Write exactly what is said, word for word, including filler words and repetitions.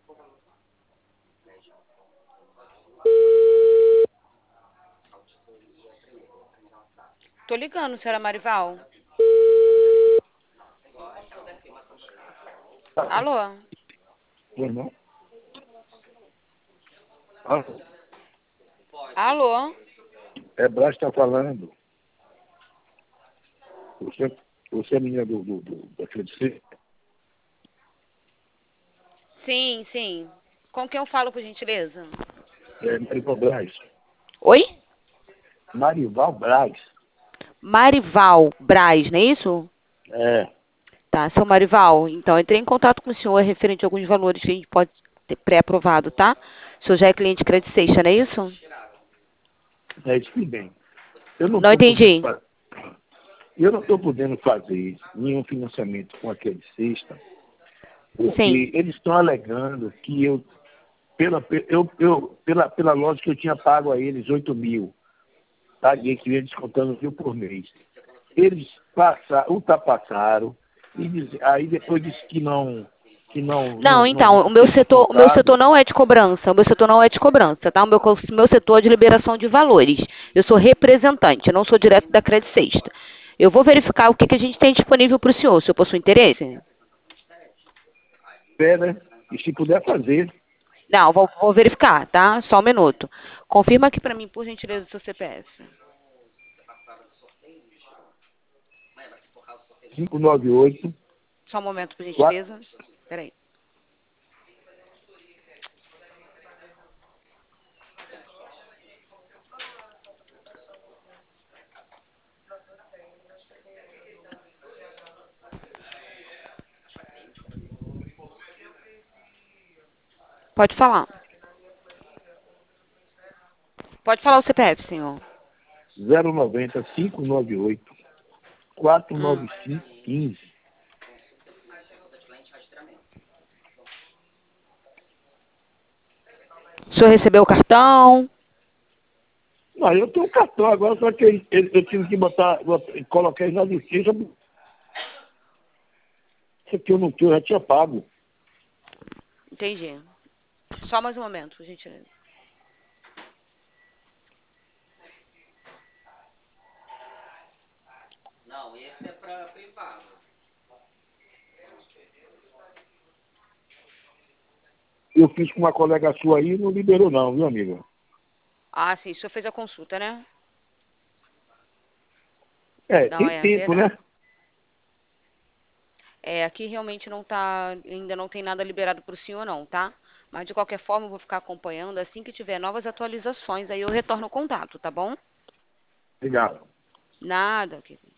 Tô ligando, senhora Marival. Alô? Irmão? Ah, Alô? é Brás está falando. Você, você é menina do, do, do, da Credicê? Sim, sim. Com quem eu falo, por gentileza? É Marival Braz. Oi? Marival Braz. Marival Braz, não é isso? É. Tá, seu Marival, então, eu entrei em contato com o senhor referente a alguns valores que a gente pode ter pré-aprovado, tá? O senhor já é cliente Credit Sexta, não é isso? É isso que bem. Eu não Não estou podendo entendi. fazer. Eu não estou podendo fazer nenhum financiamento com aquele sexta, Sim. porque eles estão alegando que eu, pela, eu, eu, pela, pela lógica, eu tinha pago a eles oito mil. Paguei que ia descontando mil por mês. Eles passaram, ultrapassaram, e diz, aí depois disse que não, que não, não, Não, não, então, o não meu tinha setor, o meu setor descontado. não é de cobrança, o meu setor não é de cobrança, tá? O meu, co- meu setor é de liberação de valores. Eu sou representante, eu não sou direto da Credit Sexta. Eu vou verificar o que, que a gente tem disponível para o senhor, se eu possui interesse. Espera, e se puder fazer, Não, vou, vou verificar, tá? Só um minuto. Confirma aqui para mim, por gentileza, o seu C P F. cinco nove oito, Só um momento, por quatro. gentileza. Peraí. Pode falar. Pode falar o C P F, senhor. zero nove zero cinco nove oito, quatro Hum. nove cinco um cinco. O senhor recebeu o cartão? Não, eu tenho um cartão agora, só que eu, eu, eu tive que botar, botar colocar ele na justiça. Isso aqui eu não tinha, eu já tinha pago. Entendi. Só mais um momento, por gentileza. Eu fiz com uma colega sua aí e não liberou não, viu, amiga? Ah, sim, o senhor fez a consulta, né? É, Não, tem é tempo, verdade. né? É, aqui realmente não tá, ainda não tem nada liberado para o senhor não, tá? Mas de qualquer forma eu vou ficar acompanhando, assim que tiver novas atualizações, aí eu retorno o contato, tá bom? Obrigado. Nada, querido.